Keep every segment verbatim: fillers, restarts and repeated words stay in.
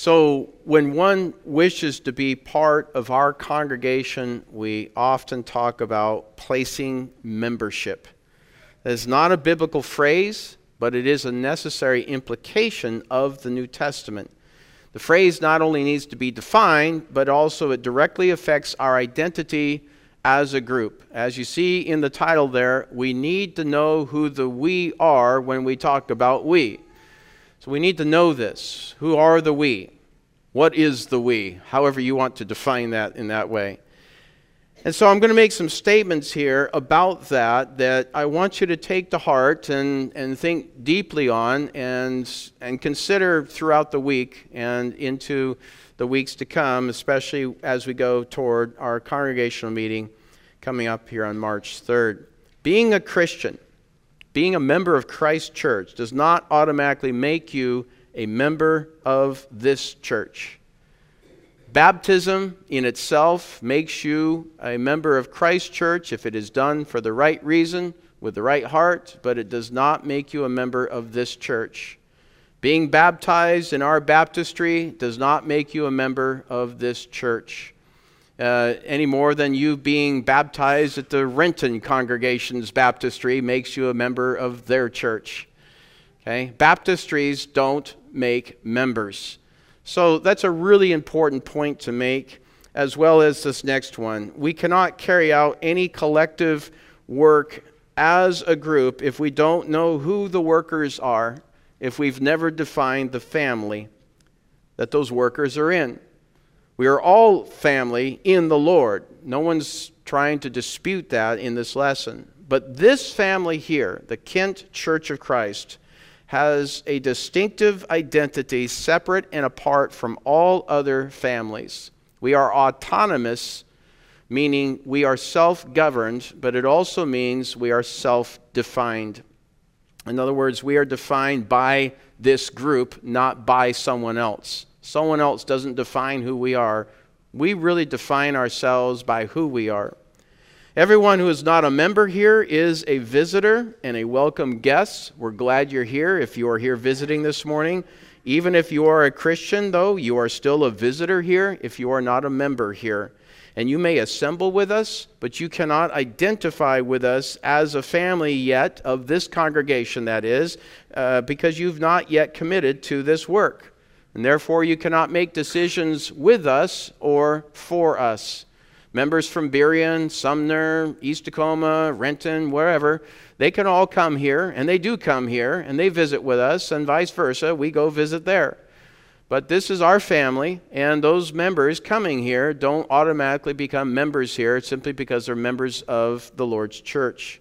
So when one wishes to be part of our congregation, we often talk about placing membership. That is not a biblical phrase, but it is a necessary implication of the New Testament. The phrase not only needs to be defined, but also it directly affects our identity as a group. As you see in the title there, we need to know who the we are when we talk about we. So we need to know this. Who are the we? What is the we? However you want to define that in that way. And so I'm going to make some statements here about that that I want you to take to heart and, and think deeply on and, and consider throughout the week and into the weeks to come, especially as we go toward our congregational meeting coming up here on March third. Being a Christian, being a member of Christ's church does not automatically make you a member of this church. Baptism in itself makes you a member of Christ's church if it is done for the right reason, with the right heart, but it does not make you a member of this church. Being baptized in our baptistry does not make you a member of this church. Uh, any more than you being baptized at the Renton congregation's baptistry makes you a member of their church. Okay? Baptistries don't make members. So that's a really important point to make, as well as this next one. We cannot carry out any collective work as a group if we don't know who the workers are, if we've never defined the family that those workers are in. We are all family in the Lord. No one's trying to dispute that in this lesson. But this family here, the Kent Church of Christ, has a distinctive identity separate and apart from all other families. We are autonomous, meaning we are self-governed, but it also means we are self-defined. In other words, we are defined by this group, not by someone else. Someone else doesn't define who we are. We really define ourselves by who we are. Everyone who is not a member here is a visitor and a welcome guest. We're glad you're here if you are here visiting this morning. Even if you are a Christian, though, you are still a visitor here if you are not a member here. And you may assemble with us, but you cannot identify with us as a family yet, of this congregation that is, uh, because you've not yet committed to this work. And therefore, you cannot make decisions with us or for us. Members from Berrien, Sumner, East Tacoma, Renton, wherever, they can all come here, and they do come here, and they visit with us, and vice versa. We go visit there. But this is our family, and those members coming here don't automatically become members here simply because they're members of the Lord's church.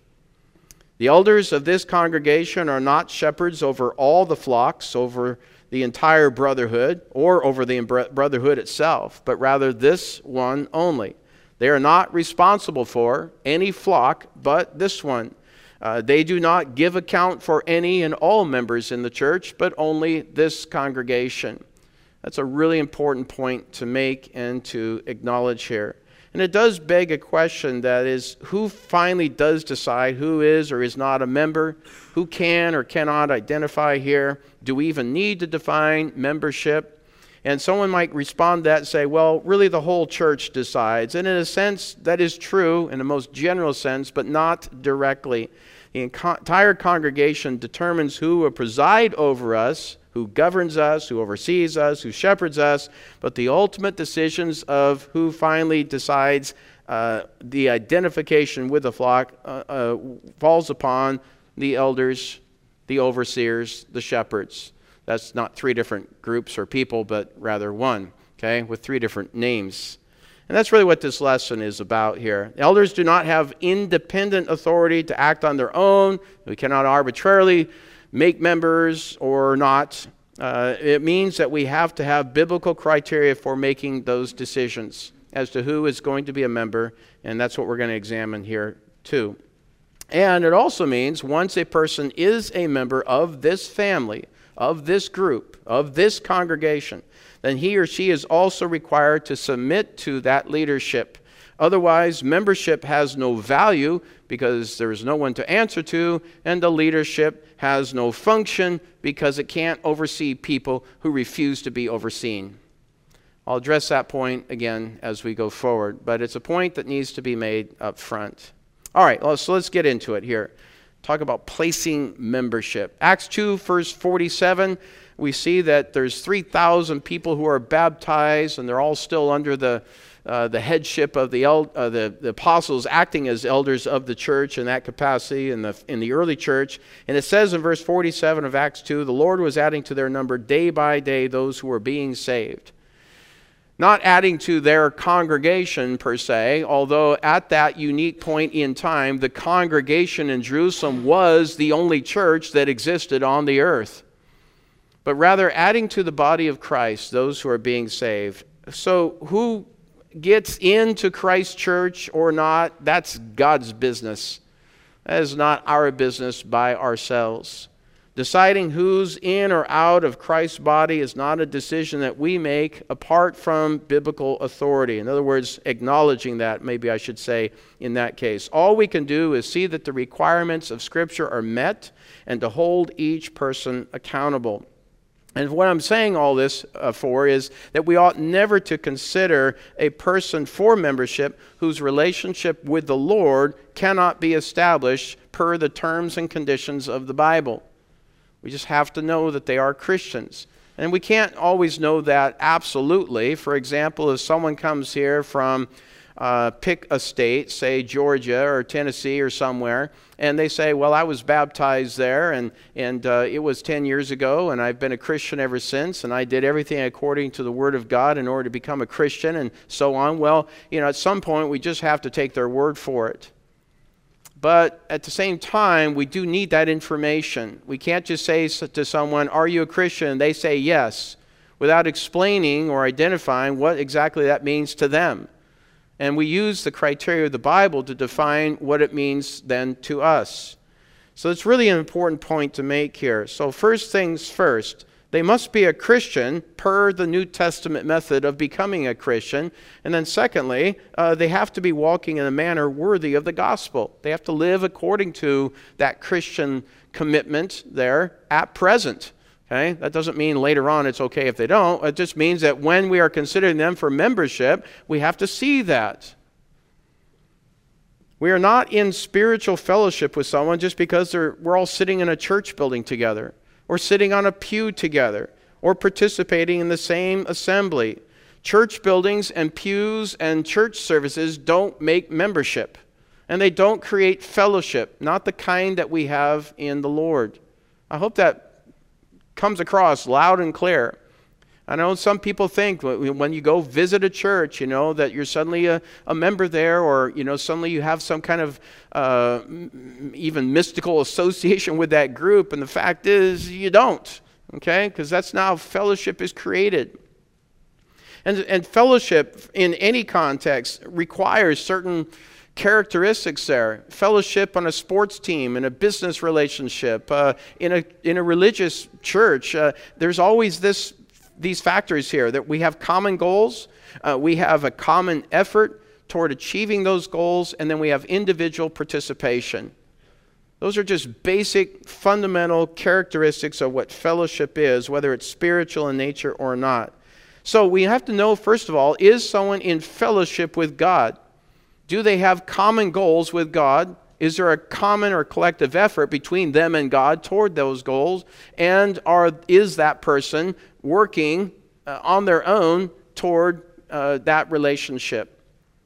The elders of this congregation are not shepherds over all the flocks, over the entire brotherhood, or over the brotherhood itself, but rather this one only. They are not responsible for any flock but this one. Uh, they do not give account for any and all members in the church, but only this congregation. That's a really important point to make and to acknowledge here. And it does beg a question, that is, who finally does decide who is or is not a member? Who can or cannot identify here? Do we even need to define membership? And someone might respond to that and say, well, really the whole church decides. And in a sense, that is true in the most general sense, but not directly. The entire congregation determines who will preside over us, who governs us, who oversees us, who shepherds us, but the ultimate decisions of who finally decides uh, the identification with the flock uh, uh, falls upon the elders, the overseers, the shepherds. That's not three different groups or people, but rather one, okay, with three different names. And that's really what this lesson is about here. Elders do not have independent authority to act on their own. We cannot arbitrarily make members or not. Uh, it means that we have to have biblical criteria for making those decisions as to who is going to be a member, and that's what we're going to examine here too. And it also means once a person is a member of this family, of this group, of this congregation, then he or she is also required to submit to that leadership, Otherwise, membership has no value because there is no one to answer to, and the leadership has no function because it can't oversee people who refuse to be overseen. I'll address that point again as we go forward, but it's a point that needs to be made up front. All right, so let's get into it here. Talk about placing membership. Acts two, verse forty-seven, we see that there's three thousand people who are baptized, and they're all still under the uh, the headship of the, el- uh, the the apostles, acting as elders of the church in that capacity in the in the early church. And it says in verse forty-seven of Acts two, the Lord was adding to their number day by day those who were being saved. Not adding to their congregation per se, although at that unique point in time, the congregation in Jerusalem was the only church that existed on the earth. But rather adding to the body of Christ, those who are being saved. So who gets into Christ's church or not, that's God's business. That is not our business by ourselves. Deciding who's in or out of Christ's body is not a decision that we make apart from biblical authority. In other words, acknowledging that, maybe I should say in that case. All we can do is see that the requirements of Scripture are met and to hold each person accountable. And what I'm saying all this uh, for is that we ought never to consider a person for membership whose relationship with the Lord cannot be established per the terms and conditions of the Bible. We just have to know that they are Christians. And we can't always know that absolutely. For example, if someone comes here from, uh, pick a state, say Georgia or Tennessee or somewhere, and they say, well, I was baptized there, and, and uh, it was ten years ago, and I've been a Christian ever since, and I did everything according to the Word of God in order to become a Christian, and so on. Well, you know, at some point, we just have to take their word for it. But at the same time, we do need that information. We can't just say to someone, are you a Christian? And they say yes, without explaining or identifying what exactly that means to them. And we use the criteria of the Bible to define what it means then to us. So it's really an important point to make here. So first things first, they must be a Christian per the New Testament method of becoming a Christian. And then secondly, uh, they have to be walking in a manner worthy of the gospel. They have to live according to that Christian commitment there at present. Okay? That doesn't mean later on it's okay if they don't. It just means that when we are considering them for membership, we have to see that. We are not in spiritual fellowship with someone just because they're, we're all sitting in a church building together, or sitting on a pew together, or participating in the same assembly. Church buildings and pews and church services don't make membership, and they don't create fellowship, not the kind that we have in the Lord. I hope that comes across loud and clear. I know some people think when you go visit a church, you know, that you're suddenly a, a member there, or, you know, suddenly you have some kind of uh, even mystical association with that group. And the fact is you don't, okay? Because that's not how fellowship is created. And, and fellowship in any context requires certain characteristics there. Fellowship on a sports team, in a business relationship, uh, in a in a religious church. Uh, there's always this these factors here, that we have common goals, uh, we have a common effort toward achieving those goals, and then we have individual participation. Those are just basic, fundamental characteristics of what fellowship is, whether it's spiritual in nature or not. So we have to know, first of all, is someone in fellowship with God? Do they have common goals with God? Is there a common or collective effort between them and God toward those goals? And are, is that person working uh, on their own toward uh, that relationship?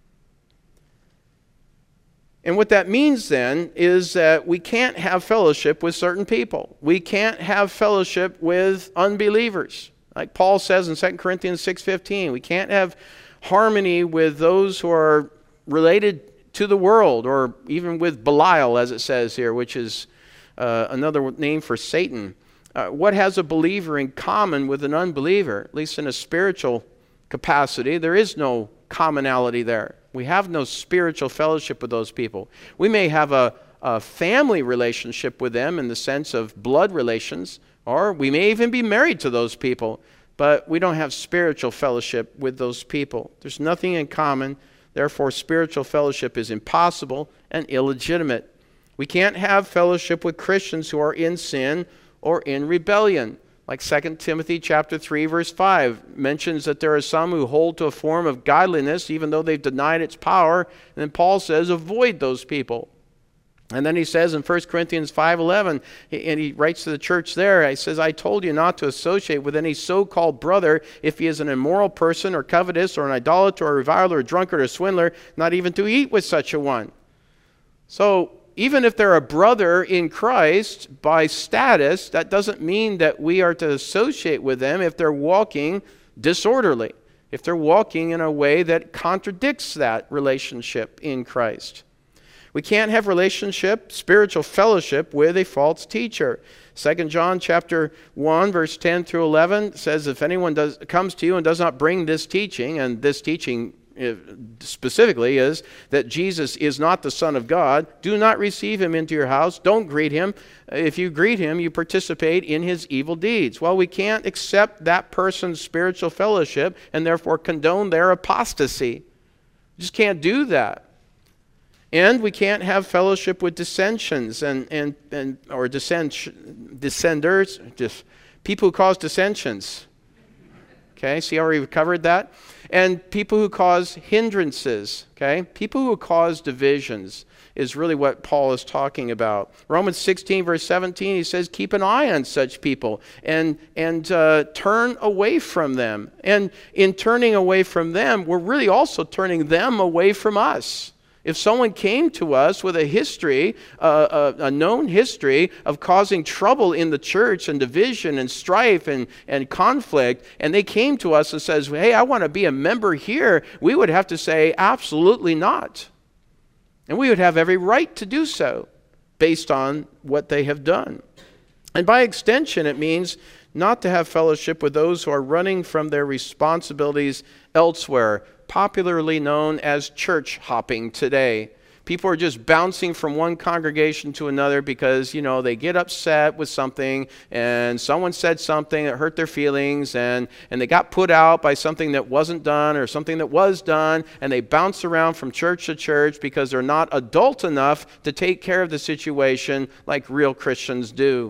And what that means then is that we can't have fellowship with certain people. We can't have fellowship with unbelievers. Like Paul says in Second Corinthians six fifteen, we can't have harmony with those who are related to the world, or even with Belial, as it says here, which is uh, another name for Satan. Uh, what has a believer in common with an unbeliever? At least in a spiritual capacity, there is no commonality there. We have no spiritual fellowship with those people. We may have a, a family relationship with them in the sense of blood relations, or we may even be married to those people, but we don't have spiritual fellowship with those people. There's nothing in common. Therefore, spiritual fellowship is impossible and illegitimate. We can't have fellowship with Christians who are in sin or in rebellion. Like Second Timothy chapter three, verse five mentions that there are some who hold to a form of godliness even though they've denied its power. And then Paul says, avoid those people. And then he says in First Corinthians five eleven, and he writes to the church there, he says, I told you not to associate with any so-called brother if he is an immoral person or covetous or an idolater or a reviler or a drunkard or a swindler, not even to eat with such a one. So even if they're a brother in Christ by status, that doesn't mean that we are to associate with them if they're walking disorderly, if they're walking in a way that contradicts that relationship in Christ. We can't have relationship, spiritual fellowship with a false teacher. Second John chapter one, verse ten through eleven says, if anyone does, comes to you and does not bring this teaching, and this teaching specifically is that Jesus is not the Son of God, do not receive him into your house. Don't greet him. If you greet him, you participate in his evil deeds. Well, we can't accept that person's spiritual fellowship and therefore condone their apostasy. We just can't do that. And we can't have fellowship with dissensions and, and, and or dissent, dissenders, just people who cause dissensions. Okay, see how we covered that? And people who cause hindrances, okay? People who cause divisions is really what Paul is talking about. Romans sixteen, verse seventeen, he says, keep an eye on such people and, and uh, turn away from them. And in turning away from them, we're really also turning them away from us. If someone came to us with a history, uh, a, a known history of causing trouble in the church and division and strife and, and conflict, and they came to us and says, hey, I want to be a member here, we would have to say, absolutely not. And we would have every right to do so based on what they have done. And by extension, it means not to have fellowship with those who are running from their responsibilities elsewhere, popularly known as church hopping today. People are just bouncing from one congregation to another because, you know, they get upset with something and someone said something that hurt their feelings and, and they got put out by something that wasn't done or something that was done, and they bounce around from church to church because they're not adult enough to take care of the situation like real Christians do.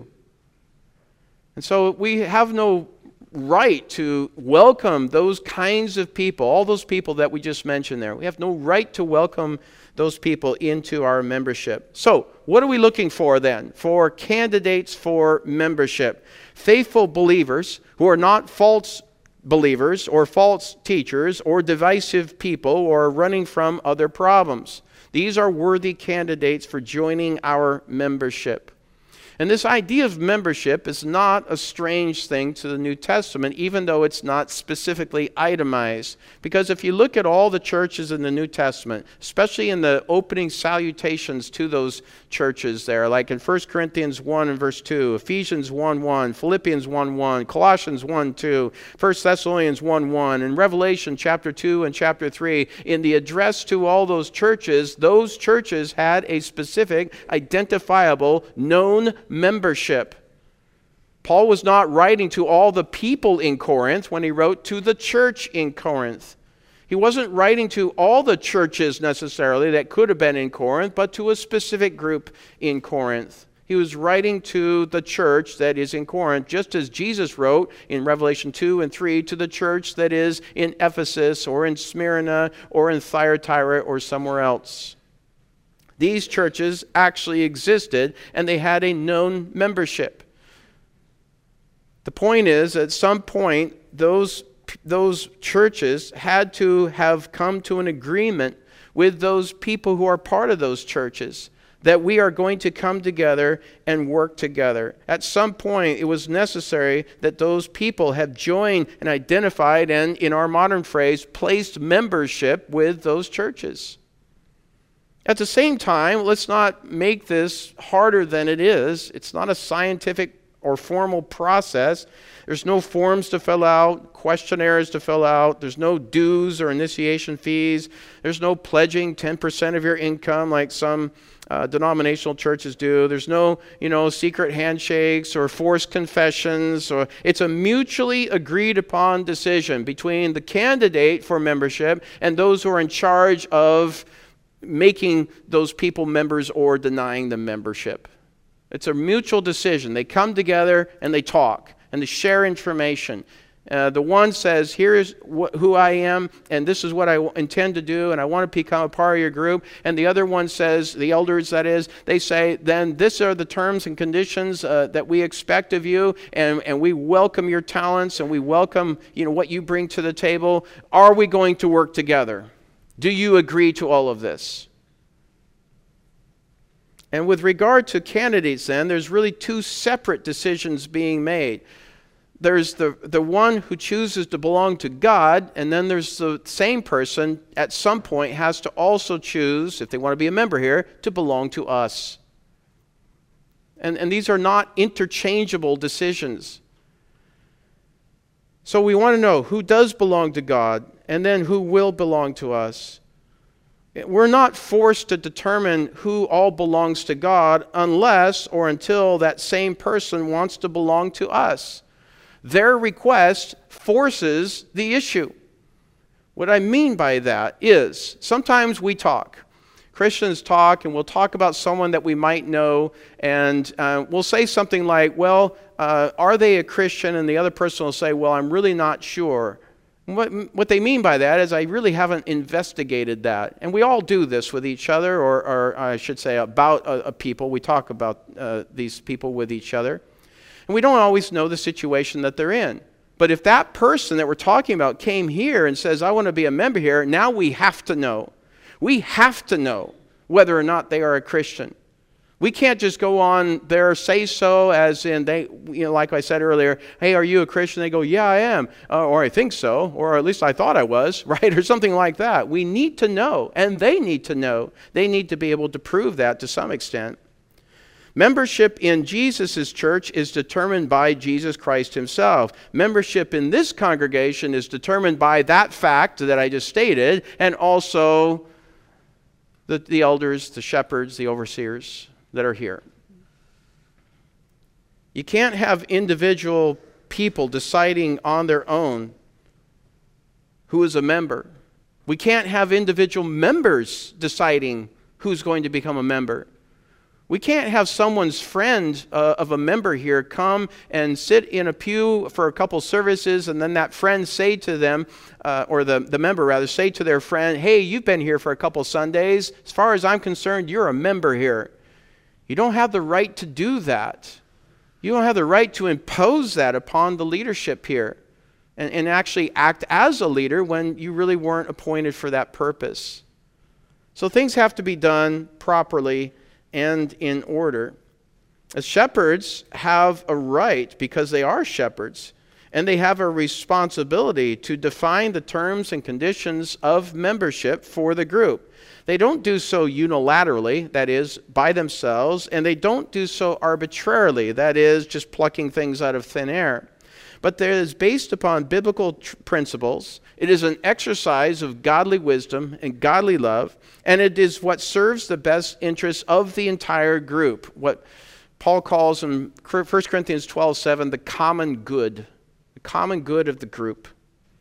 And so we have no right to welcome those kinds of people, all those people that we just mentioned there. We have no right to welcome those people into our membership. So, what are we looking for then? For candidates for membership. Faithful believers who are not false believers or false teachers or divisive people or running from other problems. These are worthy candidates for joining our membership. And this idea of membership is not a strange thing to the New Testament, even though it's not specifically itemized. Because if you look at all the churches in the New Testament, especially in the opening salutations to those churches there, like in First Corinthians one and verse two, Ephesians one one, Philippians one one, Colossians one two, First Thessalonians one one, and Revelation chapter two and chapter three, in the address to all those churches, those churches had a specific, identifiable, known membership. Paul was not writing to all the people in Corinth when he wrote to the church in Corinth. He wasn't writing to all the churches necessarily that could have been in Corinth, but to a specific group in Corinth. He was writing to the church that is in Corinth, just as Jesus wrote in Revelation two and three to the church that is in Ephesus or in Smyrna or in Thyatira or somewhere else. These churches actually existed, and they had a known membership. The point is, at some point, those, those churches had to have come to an agreement with those people who are part of those churches, that we are going to come together and work together. At some point, it was necessary that those people have joined and identified and, in our modern phrase, placed membership with those churches. At the same time, let's not make this harder than it is. It's not a scientific or formal process. There's no forms to fill out, questionnaires to fill out. There's no dues or initiation fees. There's no pledging ten percent of your income like some uh, denominational churches do. There's no, you know, secret handshakes or forced confessions. Or it's a mutually agreed upon decision between the candidate for membership and those who are in charge of making those people members or denying them membership. It's a mutual decision. They come together and they talk and they share information. Uh, the one says, here's wh- who I am, and this is what I w- intend to do, and I want to become a part of your group. And the other one says, the elders that is, they say, then these are the terms and conditions uh, that we expect of you, and, and we welcome your talents, and we welcome, you know, what you bring to the table. Are we going to work together? Do you agree to all of this? And with regard to candidates then, there's really two separate decisions being made. There's the, the one who chooses to belong to God, and then there's the same person at some point has to also choose, if they want to be a member here, to belong to us. And, and these are not interchangeable decisions. So we want to know who does belong to God, and then who will belong to us. We're not forced to determine who all belongs to God unless or until that same person wants to belong to us. Their request forces the issue. What I mean by that is sometimes we talk. Christians talk, and we'll talk about someone that we might know, and uh, we'll say something like, well, uh, are they a Christian? And the other person will say, well, I'm really not sure. What, what they mean by that is I really haven't investigated that. And we all do this with each other, or, or I should say about a, a people. We talk about uh, these people with each other. And we don't always know the situation that they're in. But if that person that we're talking about came here and says, I want to be a member here, now we have to know. We have to know whether or not they are a Christian. We can't just go on their say-so as in, they, you know, like I said earlier, hey, are you a Christian? They go, yeah, I am. Uh, or I think so. Or at least I thought I was, right? Or something like that. We need to know, and they need to know. They need to be able to prove that to some extent. Membership in Jesus' church is determined by Jesus Christ himself. Membership in this congregation is determined by that fact that I just stated, and also the, the elders, the shepherds, the overseers that are here. You can't have individual people deciding on their own who is a member. We can't have individual members deciding who's going to become a member. We can't have someone's friend uh, of a member here come and sit in a pew for a couple services, and then that friend say to them, uh, or the, the member rather, say to their friend, hey, you've been here for a couple Sundays. As far as I'm concerned, you're a member here. You don't have the right to do that. You don't have the right to impose that upon the leadership here and, and actually act as a leader when you really weren't appointed for that purpose. So things have to be done properly and in order. As shepherds have a right, because they are shepherds, and they have a responsibility to define the terms and conditions of membership for the group. They don't do so unilaterally, that is, by themselves, and they don't do so arbitrarily, that is, just plucking things out of thin air. But it is based upon biblical tr- principles. It is an exercise of godly wisdom and godly love, and it is what serves the best interests of the entire group. What Paul calls in First Corinthians twelve seven the common good, the common good of the group.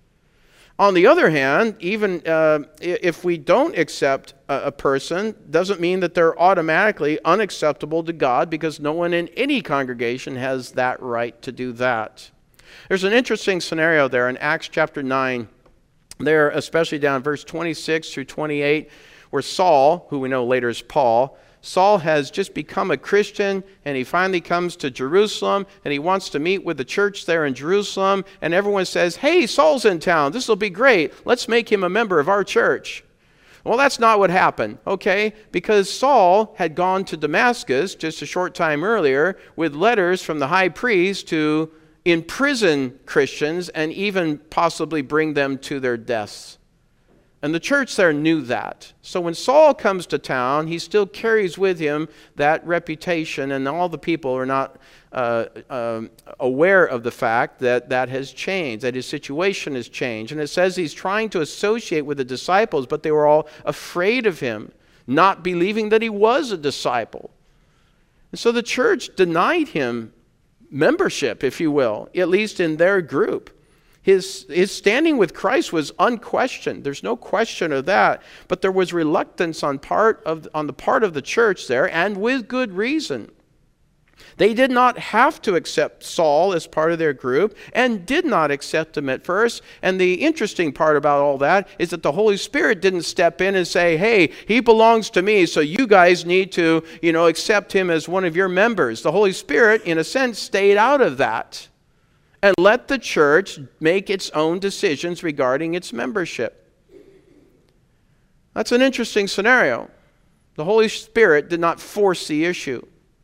On the other hand, even uh, if we don't accept a, a person, doesn't mean that they're automatically unacceptable to God, because no one in any congregation has that right to do that. There's an interesting scenario there in Acts chapter nine, there especially down verse twenty-six through twenty-eight, where Saul, who we know later is Paul, Saul has just become a Christian, and he finally comes to Jerusalem, and he wants to meet with the church there in Jerusalem, and everyone says, hey, Saul's in town. This will be great. Let's make him a member of our church. Well, that's not what happened, okay? Because Saul had gone to Damascus just a short time earlier with letters from the high priest to imprison Christians and even possibly bring them to their deaths. And the church there knew that. So when Saul comes to town, he still carries with him that reputation, and all the people are not uh, um, aware of the fact that that has changed, that his situation has changed. And it says he's trying to associate with the disciples, but they were all afraid of him, not believing that he was a disciple. And so the church denied him membership, if you will, at least in their group. His, his standing with Christ was unquestioned. There's no question of that. But there was reluctance on, part of, on the part of the church there, and with good reason. They did not have to accept Saul as part of their group, and did not accept him at first. And the interesting part about all that is that the Holy Spirit didn't step in and say, hey, he belongs to me, so you guys need to, you know, accept him as one of your members. The Holy Spirit, in a sense, stayed out of that and let the church make its own decisions regarding its membership. That's an interesting scenario. The Holy Spirit did not force the issue.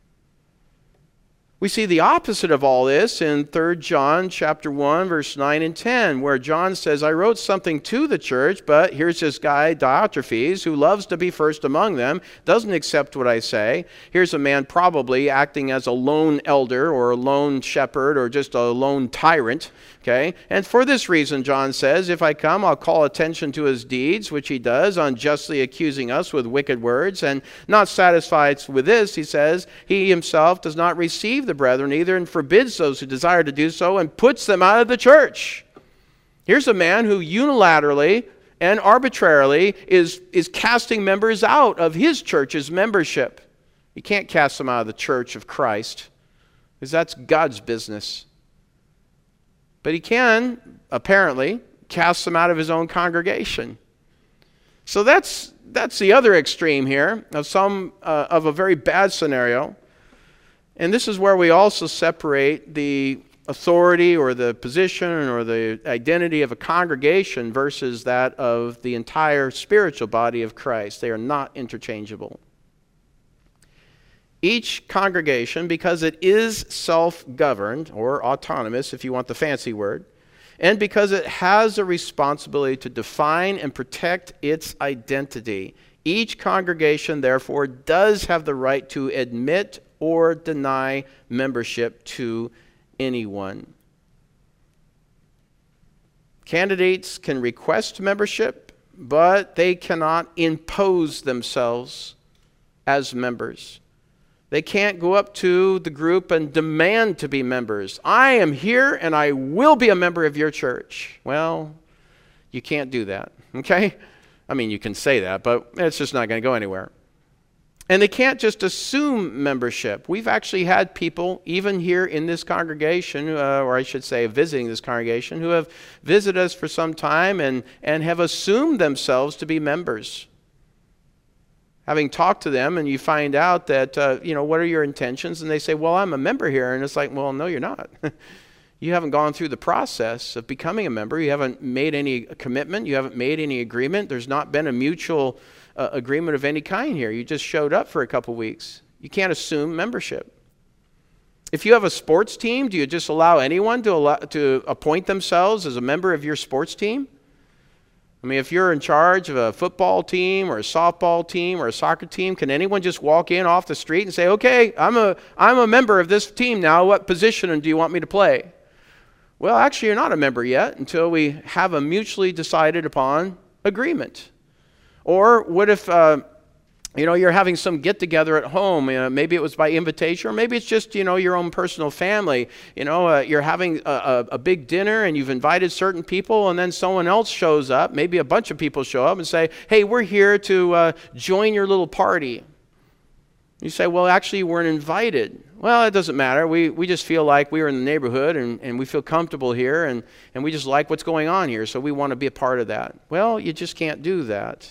We see the opposite of all this in Third John chapter one, verse nine and ten, where John says, I wrote something to the church, but here's this guy, Diotrephes, who loves to be first among them, doesn't accept what I say. Here's a man probably acting as a lone elder or a lone shepherd or just a lone tyrant. Okay? And for this reason, John says, if I come, I'll call attention to his deeds, which he does, unjustly accusing us with wicked words. And not satisfied with this, he says, he himself does not receive the brethren either, and forbids those who desire to do so, and puts them out of the church. Here's a man who unilaterally and arbitrarily is, is casting members out of his church's membership. You can't cast them out of the church of Christ, because that's God's business. But he can, apparently, cast them out of his own congregation. So that's, that's the other extreme here of, some, uh, of a very bad scenario. And this is where we also separate the authority or the position or the identity of a congregation versus that of the entire spiritual body of Christ. They are not interchangeable. Each congregation, because it is self-governed, or autonomous if you want the fancy word, and because it has a responsibility to define and protect its identity, each congregation, therefore, does have the right to admit or deny membership to anyone. Candidates can request membership, but they cannot impose themselves as members. They can't go up to the group and demand to be members. I am here and I will be a member of your church. Well, you can't do that, okay? I mean, you can say that, but it's just not going to go anywhere. And they can't just assume membership. We've actually had people, even here in this congregation, uh, or I should say visiting this congregation, who have visited us for some time and, and have assumed themselves to be members. Having talked to them, and you find out that, uh, you know, what are your intentions? And they say, well, I'm a member here. And it's like, well, no, you're not. You haven't gone through the process of becoming a member. You haven't made any commitment. You haven't made any agreement. There's not been a mutual uh, agreement of any kind here. You just showed up for a couple weeks. You can't assume membership. If you have a sports team, do you just allow anyone to, allow, to appoint themselves as a member of your sports team? I mean, if you're in charge of a football team or a softball team or a soccer team, can anyone just walk in off the street and say, okay, I'm a, I'm a member of this team now. What position do you want me to play? Well, actually, you're not a member yet until we have a mutually decided upon agreement. Or what if, uh, you know, you're having some get-together at home. You know, maybe it was by invitation, or maybe it's just, you know, your own personal family. You know, uh, you're having a, a, a big dinner and you've invited certain people, and then someone else shows up. Maybe a bunch of people show up and say, hey, we're here to uh, join your little party. You say, well, actually, you weren't invited. Well, it doesn't matter. We, we just feel like we are in the neighborhood and, and we feel comfortable here, and, and we just like what's going on here, so we want to be a part of that. Well, you just can't do that.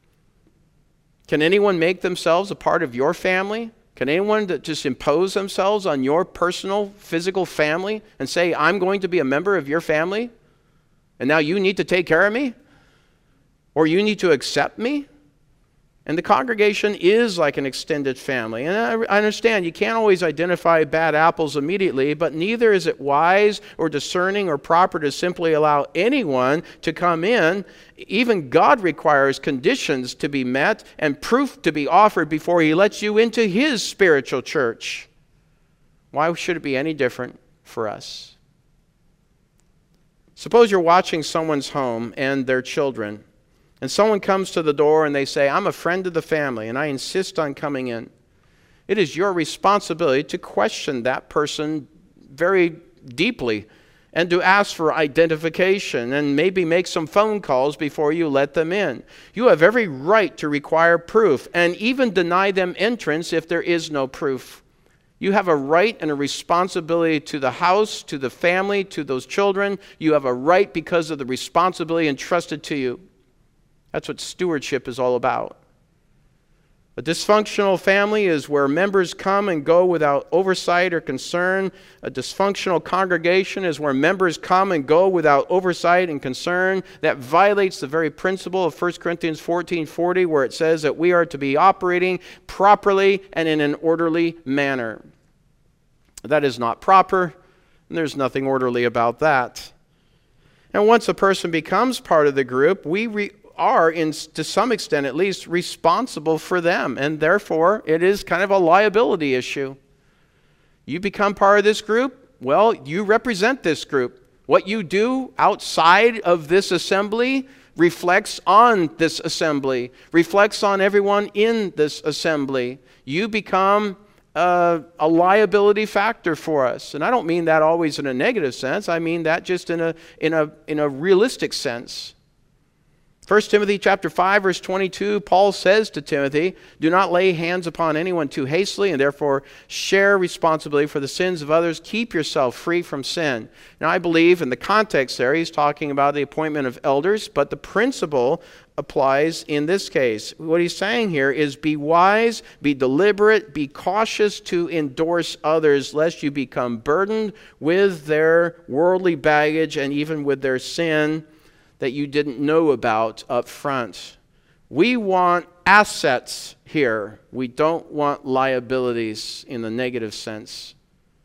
Can anyone make themselves a part of your family? Can anyone just impose themselves on your personal, physical family and say, I'm going to be a member of your family, and now you need to take care of me? Or you need to accept me? And the congregation is like an extended family. And I understand you can't always identify bad apples immediately, but neither is it wise or discerning or proper to simply allow anyone to come in. Even God requires conditions to be met and proof to be offered before He lets you into His spiritual church. Why should it be any different for us? Suppose you're watching someone's home and their children, and someone comes to the door and they say, I'm a friend of the family and I insist on coming in. It is your responsibility to question that person very deeply and to ask for identification and maybe make some phone calls before you let them in. You have every right to require proof and even deny them entrance if there is no proof. You have a right and a responsibility to the house, to the family, to those children. You have a right because of the responsibility entrusted to you. That's what stewardship is all about. A dysfunctional family is where members come and go without oversight or concern. A dysfunctional congregation is where members come and go without oversight and concern. That violates the very principle of First Corinthians fourteen forty, where it says that we are to be operating properly and in an orderly manner. That is not proper, and there's nothing orderly about that. And once a person becomes part of the group, we re- are, in, to some extent at least, responsible for them. And therefore, it is kind of a liability issue. You become part of this group, well, you represent this group. What you do outside of this assembly reflects on this assembly, reflects on everyone in this assembly. You become uh, a liability factor for us. And I don't mean that always in a negative sense. I mean that just in a, in a, in a realistic sense. First Timothy chapter five, verse twenty-two, Paul says to Timothy, do not lay hands upon anyone too hastily, and therefore share responsibility for the sins of others. Keep yourself free from sin. Now, I believe in the context there, he's talking about the appointment of elders, but the principle applies in this case. What he's saying here is be wise, be deliberate, be cautious to endorse others, lest you become burdened with their worldly baggage and even with their sin that you didn't know about up front. We want assets here. We don't want liabilities in the negative sense.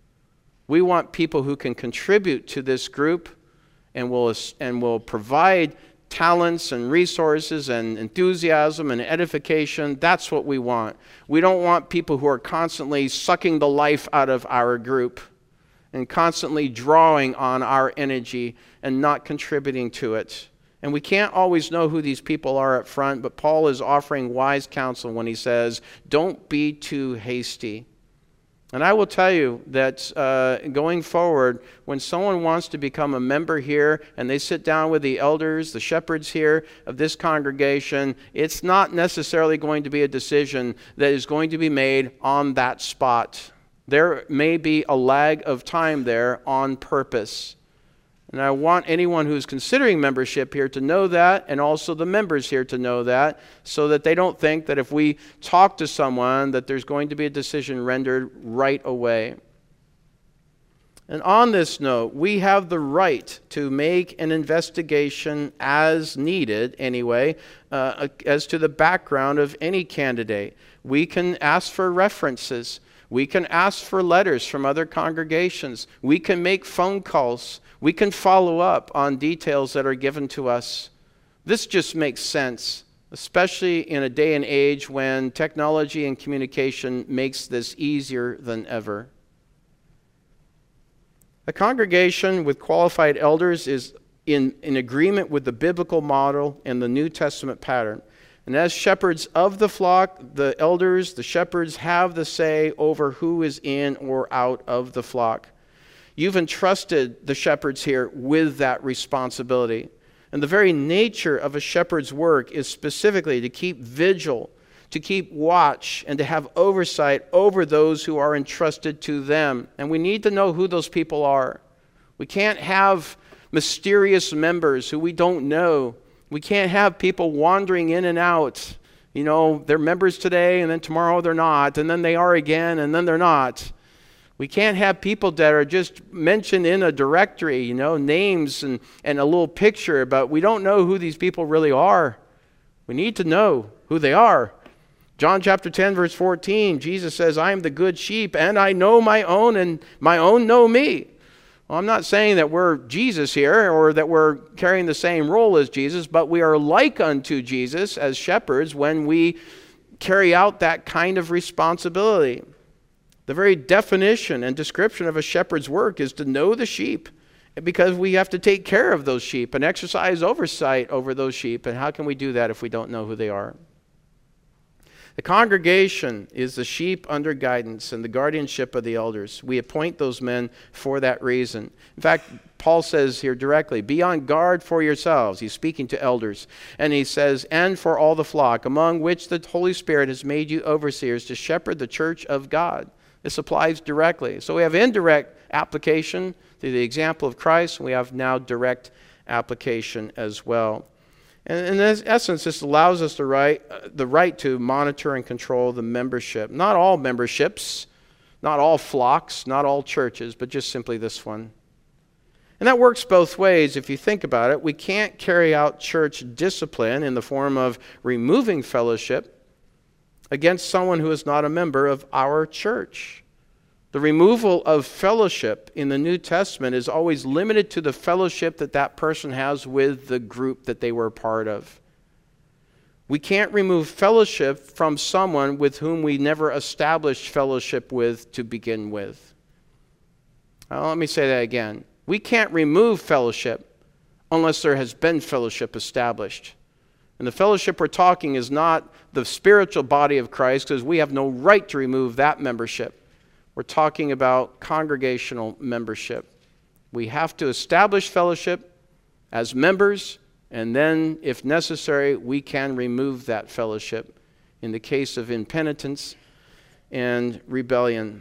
We want people who can contribute to this group and will, and will provide talents and resources and enthusiasm and edification. That's what we want. We don't want people who are constantly sucking the life out of our group and constantly drawing on our energy and not contributing to it. And we can't always know who these people are up front, but Paul is offering wise counsel when he says, don't be too hasty. And I will tell you that uh, going forward, when someone wants to become a member here and they sit down with the elders, the shepherds here of this congregation, it's not necessarily going to be a decision that is going to be made on that spot. There may be a lag of time there on purpose. And I want anyone who's considering membership here to know that, and also the members here to know that, so that they don't think that if we talk to someone that there's going to be a decision rendered right away. And on this note, we have the right to make an investigation as needed, anyway, uh, as to the background of any candidate. We can ask for references. We can ask for letters from other congregations. We can make phone calls. We can follow up on details that are given to us. This just makes sense, especially in a day and age when technology and communication makes this easier than ever. A congregation with qualified elders is in, in agreement with the biblical model and the New Testament pattern. And as shepherds of the flock, the elders, the shepherds, have the say over who is in or out of the flock. You've entrusted the shepherds here with that responsibility. And the very nature of a shepherd's work is specifically to keep vigil, to keep watch, and to have oversight over those who are entrusted to them. And we need to know who those people are. We can't have mysterious members who we don't know. We can't have people wandering in and out. You know, they're members today, and then tomorrow they're not, and then they are again, and then they're not. We can't have people that are just mentioned in a directory, you know, names and, and a little picture, but we don't know who these people really are. We need to know who they are John chapter ten, verse fourteen, Jesus says, I am the good sheep, and I know my own, and my own know me. Well, I'm not saying that we're Jesus here, or that we're carrying the same role as Jesus, but we are like unto Jesus as shepherds when we carry out that kind of responsibility. The very definition and description of a shepherd's work is to know the sheep, because we have to take care of those sheep and exercise oversight over those sheep. And how can we do that if we don't know who they are? The congregation is the sheep under guidance and the guardianship of the elders. We appoint those men for that reason. In fact, Paul says here directly, be on guard for yourselves. He's speaking to elders. And he says, and for all the flock, among which the Holy Spirit has made you overseers to shepherd the church of God. This applies directly. So we have indirect application through the example of Christ, and we have now direct application as well. And in essence, this allows us the right, the right to monitor and control the membership. Not all memberships, not all flocks, not all churches, but just simply this one. And that works both ways if you think about it. We can't carry out church discipline in the form of removing fellowship against someone who is not a member of our church. The removal of fellowship in the New Testament is always limited to the fellowship that that person has with the group that they were part of. We can't remove fellowship from someone with whom we never established fellowship with to begin with. Now, let me say that again. We can't remove fellowship unless there has been fellowship established. And the fellowship we're talking is not the spiritual body of Christ, because we have no right to remove that membership. We're talking about congregational membership. We have to establish fellowship as members, and then, if necessary, we can remove that fellowship in the case of impenitence and rebellion.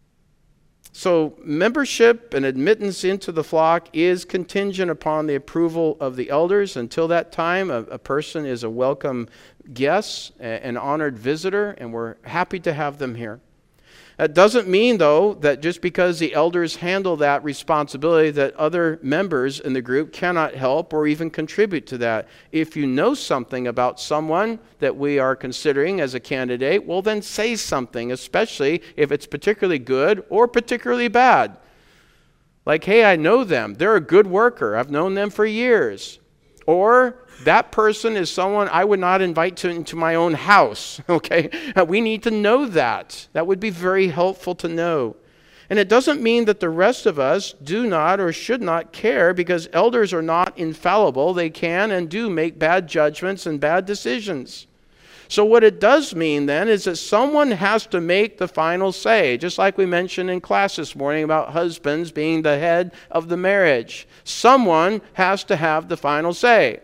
So membership and admittance into the flock is contingent upon the approval of the elders. Until that time, a, a person is a welcome guest, an honored visitor, and we're happy to have them here. That doesn't mean, though, that just because the elders handle that responsibility, that other members in the group cannot help or even contribute to that. If you know something about someone that we are considering as a candidate, well, then say something, especially if it's particularly good or particularly bad. Like, hey, I know them. They're a good worker. I've known them for years. Or that person is someone I would not invite to, into my own house, okay? We need to know that. That would be very helpful to know. And it doesn't mean that the rest of us do not or should not care, because elders are not infallible. They can and do make bad judgments and bad decisions. So what it does mean then is that someone has to make the final say, just like we mentioned in class this morning about husbands being the head of the marriage. Someone has to have the final say.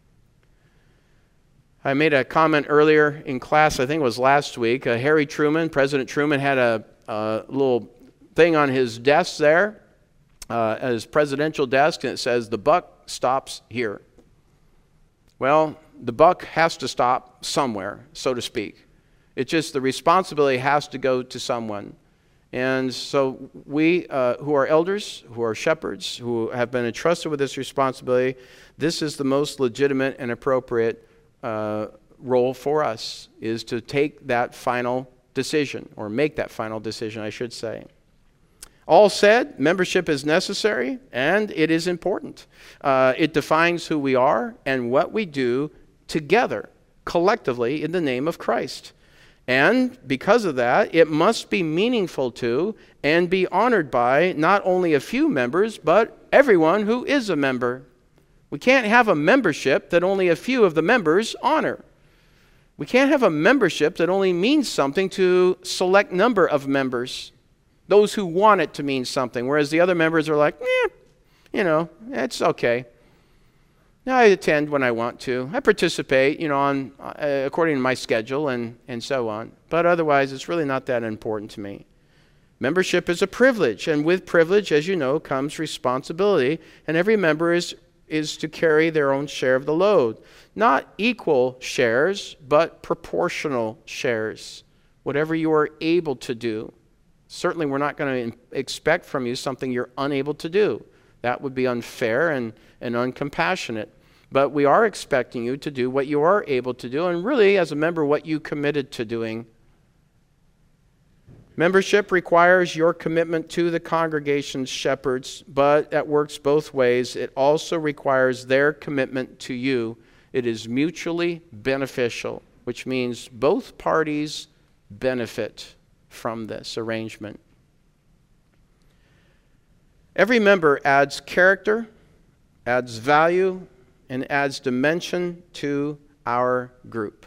I made a comment earlier in class, I think it was last week. Uh, Harry Truman, President Truman, had a, a little thing on his desk there, uh, at his presidential desk, and it says, "The buck stops here." Well, the buck has to stop somewhere, so to speak. It's just the responsibility has to go to someone. And so we uh, who are elders, who are shepherds, who have been entrusted with this responsibility, this is the most legitimate and appropriate uh, role for us, is to take that final decision, or make that final decision, I should say. All said, membership is necessary and it is important. Uh, it defines who we are and what we do together, collectively, in the name of Christ. And because of that, it must be meaningful to and be honored by not only a few members, but everyone who is a member. We can't have a membership that only a few of the members honor. We can't have a membership that only means something to a select number of members, those who want it to mean something, whereas the other members are like, eh, you know, it's okay. I attend when I want to. I participate, you know, on uh, according to my schedule and, and so on. But otherwise, it's really not that important to me. Membership is a privilege, and with privilege, as you know, comes responsibility, and every member is, is to carry their own share of the load. Not equal shares, but proportional shares, whatever you are able to do. Certainly, we're not going to expect from you something you're unable to do. That would be unfair and, and uncompassionate. but we are expecting you to do what you are able to do, and really, as a member, what you committed to doing. Membership requires your commitment to the congregation's shepherds, but that works both ways. It also requires their commitment to you. It is mutually beneficial, which means both parties benefit from this arrangement. Every member adds character, adds value, and adds dimension to our group.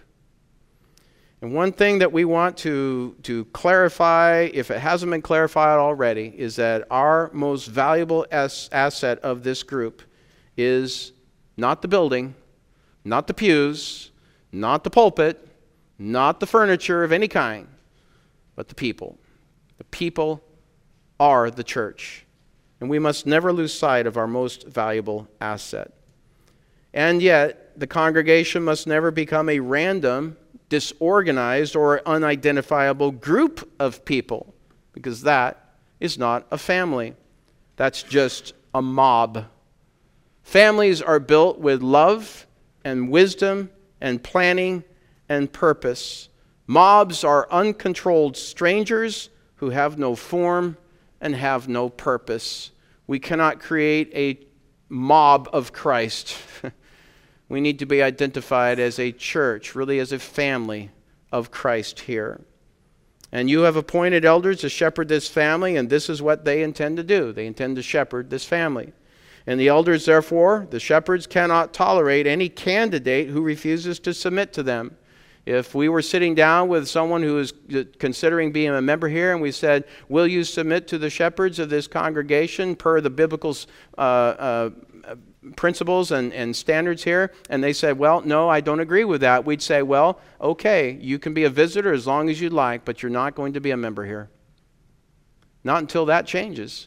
And one thing that we want to, to clarify, if it hasn't been clarified already, is that our most valuable as, asset of this group is not the building, not the pews, not the pulpit, not the furniture of any kind, but the people. The people are the church. And we must never lose sight of our most valuable asset. And yet, the congregation must never become a random, disorganized, or unidentifiable group of people, because that is not a family. That's just a mob. Families are built with love and wisdom and planning and purpose. Mobs are uncontrolled strangers who have no form and have no purpose. We cannot create a mob of Christ. We need to be identified as a church, really as a family of Christ here. And you have appointed elders to shepherd this family, and this is what they intend to do. They intend to shepherd this family. And the elders, therefore, the shepherds, cannot tolerate any candidate who refuses to submit to them. If we were sitting down with someone who is considering being a member here and we said, will you submit to the shepherds of this congregation per the biblical uh, uh, principles and, and standards here? And they said, well, no, I don't agree with that. We'd say, well, okay, you can be a visitor as long as you'd like, but you're not going to be a member here. Not until that changes.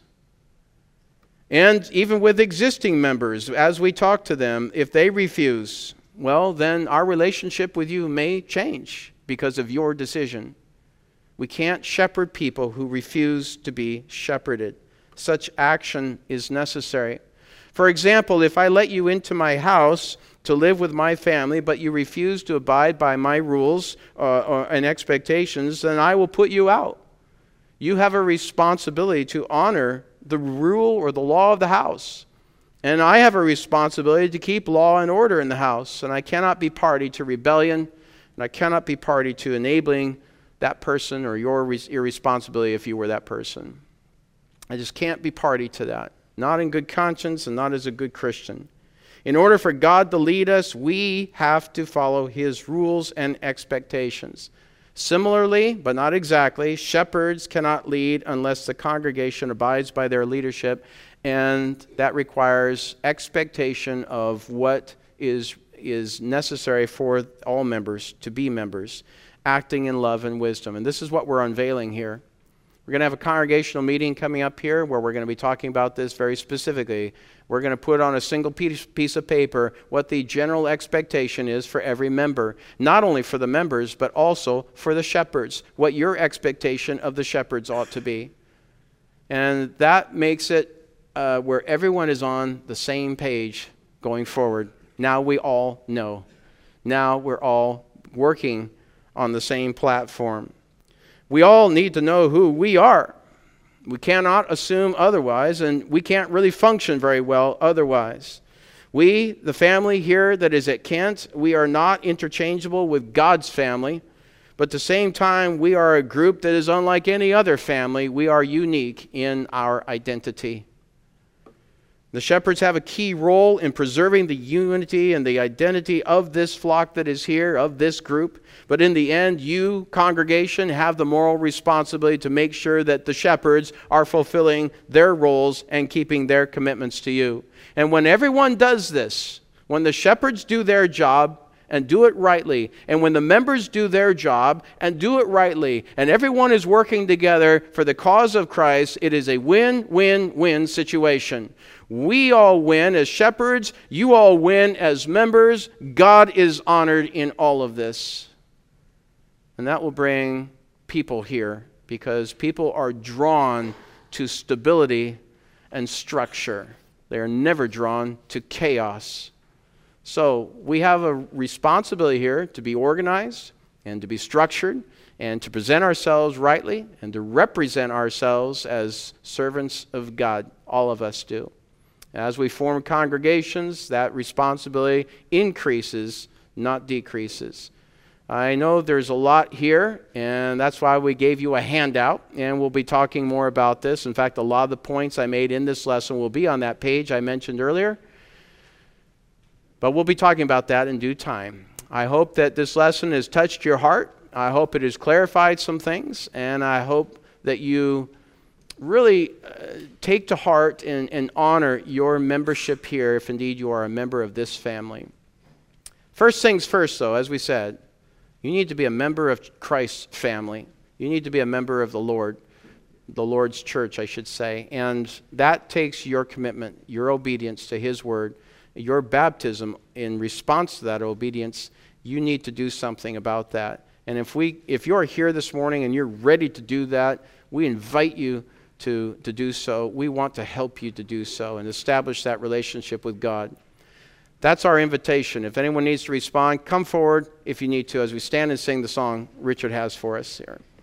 And even with existing members, as we talk to them, if they refuse, well, then our relationship with you may change because of your decision. We can't shepherd people who refuse to be shepherded. Such action is necessary. For example, if I let you into my house to live with my family, but you refuse to abide by my rules uh, or, and expectations, then I will put you out. You have a responsibility to honor the rule or the law of the house. And I have a responsibility to keep law and order in the house. And I cannot be party to rebellion. And I cannot be party to enabling that person or your irresponsibility if you were that person. I just can't be party to that. Not in good conscience and not as a good Christian. In order for God to lead us, we have to follow His rules and expectations. Similarly, but not exactly, shepherds cannot lead unless the congregation abides by their leadership, and that requires expectation of what is, is necessary for all members to be members, acting in love and wisdom. And this is what we're unveiling here. We're going to have a congregational meeting coming up here where we're going to be talking about this very specifically. We're going to put on a single piece, piece of paper what the general expectation is for every member. Not only for the members, but also for the shepherds. What your expectation of the shepherds ought to be. And that makes it uh, where everyone is on the same page going forward. Now we all know. Now we're all working on the same platform. We all need to know who we are. We cannot assume otherwise, and we can't really function very well otherwise. We, the family here that is at Kent, we are not interchangeable with God's family, but at the same time, we are a group that is unlike any other family. We are unique in our identity. The shepherds have a key role in preserving the unity and the identity of this flock that is here, of this group. But in the end, you, congregation, have the moral responsibility to make sure that the shepherds are fulfilling their roles and keeping their commitments to you. And when everyone does this, when the shepherds do their job and do it rightly, and when the members do their job and do it rightly, and everyone is working together for the cause of Christ, it is a win-win-win situation. We all win as shepherds. You all win as members. God is honored in all of this. And that will bring people here because people are drawn to stability and structure. They are never drawn to chaos. So we have a responsibility here to be organized and to be structured and to present ourselves rightly and to represent ourselves as servants of God. All of us do. As we form congregations, that responsibility increases, not decreases. I know there's a lot here, and that's why we gave you a handout, and we'll be talking more about this. In fact, a lot of the points I made in this lesson will be on that page I mentioned earlier. But we'll be talking about that in due time. I hope that this lesson has touched your heart. I hope it has clarified some things, and I hope that you really uh, take to heart and, and honor your membership here, if indeed you are a member of this family. First things first, though, as we said, you need to be a member of Christ's family. You need to be a member of the Lord, the Lord's church, I should say. And that takes your commitment, your obedience to His word, your baptism. In response to that obedience, you need to do something about that. And if we, if you're here this morning and you're ready to do that, we invite you to, to do so. We want to help you to do so and establish that relationship with God. That's our invitation. If anyone needs to respond, come forward if you need to as we stand and sing the song Richard has for us here.